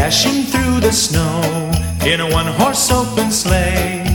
dashing through the snow in a one-horse open sleigh.